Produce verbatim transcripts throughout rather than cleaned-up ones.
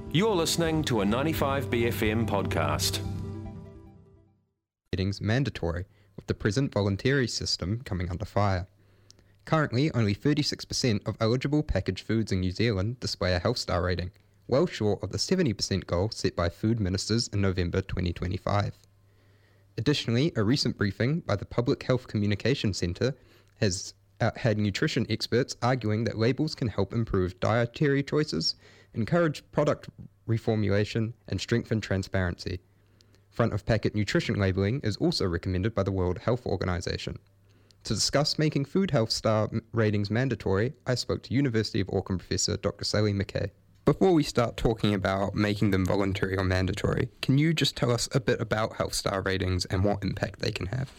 You're listening to a ninety-five B F M podcast. Ratings mandatory, with the present voluntary system coming under fire. Currently, only thirty-six percent of eligible packaged foods in New Zealand display a health star rating, well short of the seventy percent goal set by food ministers in November twenty twenty-five. Additionally, a recent briefing by the Public Health Communication Centre has uh, had nutrition experts arguing that labels can help improve dietary choices, encourage product reformulation, and strengthen transparency. Front-of-packet nutrition labelling is also recommended by the World Health Organization. To discuss making food health star ratings mandatory, I spoke to University of Auckland professor Doctor Sally McKay. Before we start talking about making them voluntary or mandatory, can you just tell us a bit about health star ratings and what impact they can have?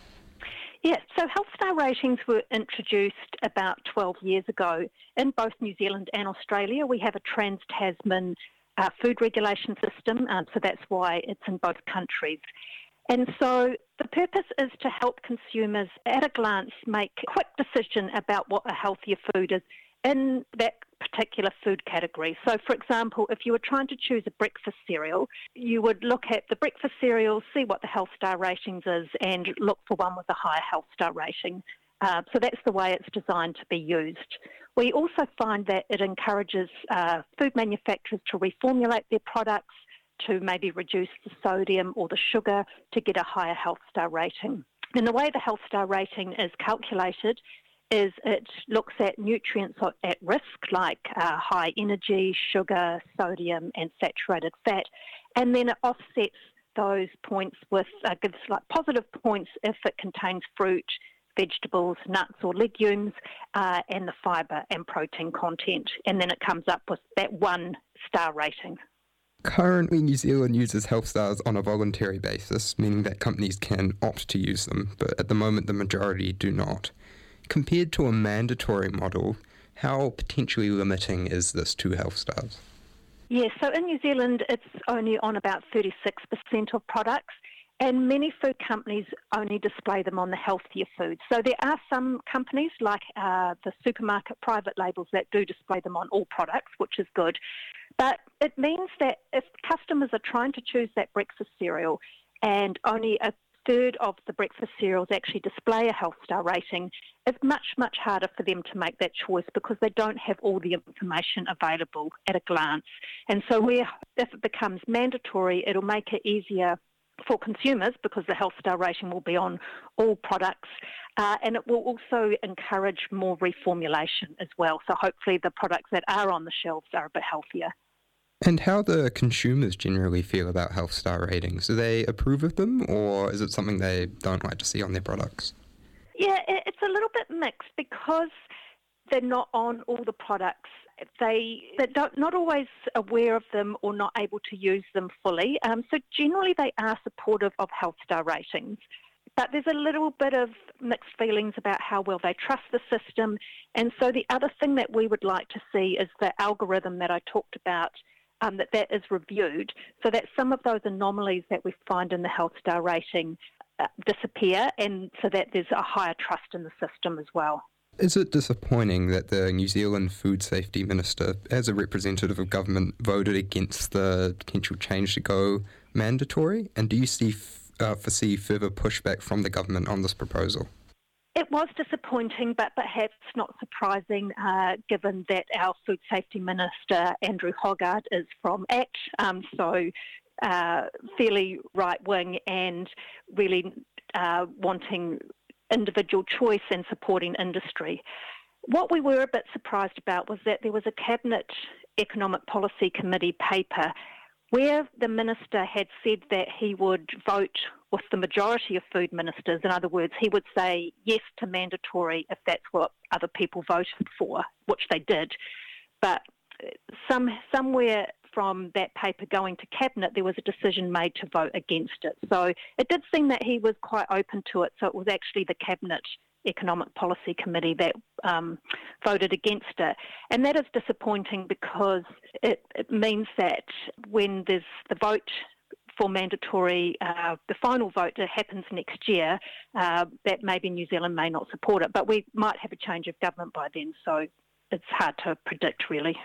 Yes, so health star ratings were introduced about twelve years ago in both New Zealand and Australia. We have a trans-Tasman uh, food regulation system, um, so that's why it's in both countries. And so the purpose is to help consumers at a glance make a quick decision about what a healthier food is in that particular food category. So, for example, if you were trying to choose a breakfast cereal, you would look at the breakfast cereal, see what the health star ratings is, and look for one with a higher health star rating. Uh, so that's the way it's designed to be used. We also find that it encourages uh, food manufacturers to reformulate their products to maybe reduce the sodium or the sugar to get a higher health star rating. And the way the health star rating is calculated is it looks at nutrients at risk like uh, high energy, sugar, sodium and saturated fat, and then it offsets those points with, uh, gives like positive points if it contains fruit, vegetables, nuts or legumes, uh, and the fibre and protein content, and then it comes up with that one star rating. Currently, New Zealand uses health stars on a voluntary basis, meaning that companies can opt to use them, but at the moment the majority do not. Compared to a mandatory model, how potentially limiting is this to health stars? Yes, so in New Zealand it's only on about thirty-six percent of products, and many food companies only display them on the healthier foods. So there are some companies like uh, the supermarket private labels that do display them on all products, which is good. But it means that if customers are trying to choose that breakfast cereal and only a third of the breakfast cereals actually display a health star rating, it's much, much harder for them to make that choice because they don't have all the information available at a glance. And so where, if it becomes mandatory, it'll make it easier for consumers because the health star rating will be on all products, uh, and it will also encourage more reformulation as well. So hopefully the products that are on the shelves are a bit healthier. And how do consumers generally feel about health star ratings? Do they approve of them, or is it something they don't like to see on their products? Yeah, it's a little bit mixed because they're not on all the products. They, they're not not always aware of them or not able to use them fully. Um, so generally they are supportive of health star ratings. But there's a little bit of mixed feelings about how well they trust the system. And so the other thing that we would like to see is the algorithm that I talked about, um, that that is reviewed so that some of those anomalies that we find in the health star rating uh, disappear, and so that there's a higher trust in the system as well. Is it disappointing that the New Zealand Food Safety Minister, as a representative of government, voted against the potential change to go mandatory? And do you see, uh, foresee further pushback from the government on this proposal? It was disappointing, but perhaps not surprising, uh, given that our Food Safety Minister, Andrew Hoggard, is from ACT, um, so uh, fairly right-wing and really uh, wanting individual choice and supporting industry. What we were a bit surprised about was that there was a Cabinet Economic Policy Committee paper where the minister had said that he would vote with the majority of food ministers. In other words, he would say yes to mandatory if that's what other people voted for, which they did. But some somewhere from that paper going to Cabinet, there was a decision made to vote against it. So it did seem that he was quite open to it. So it was actually the Cabinet Economic Policy Committee that um, voted against it. And that is disappointing because it, it means that when there's the vote for mandatory, uh, the final vote that happens next year, uh, that maybe New Zealand may not support it. But we might have a change of government by then, so it's hard to predict really.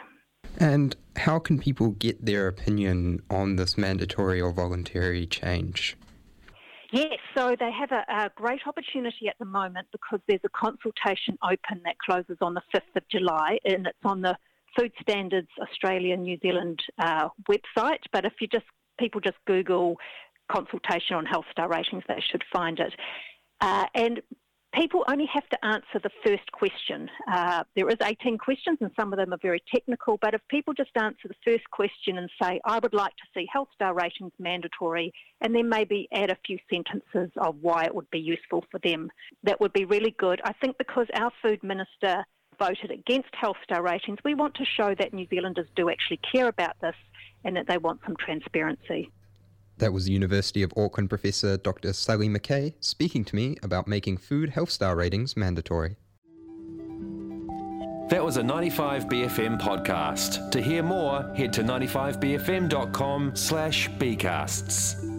And how can people get their opinion on this mandatory or voluntary change? Yes, so they have a, a great opportunity at the moment because there's a consultation open that closes on the fifth of July, and it's on the Food Standards Australia New Zealand uh, website. But if you just people just Google consultation on health star ratings, they should find it. Uh, and people only have to answer the first question. Uh, there is eighteen questions and some of them are very technical, but if people just answer the first question and say, I would like to see health star ratings mandatory, and then maybe add a few sentences of why it would be useful for them, that would be really good. I think because our Food Minister voted against health star ratings, we want to show that New Zealanders do actually care about this and that they want some transparency. That was University of Auckland professor Doctor Sally McKay speaking to me about making food health star ratings mandatory. That was a ninety-five B F M podcast. To hear more, head to ninety-five b f m dot com slash bcasts.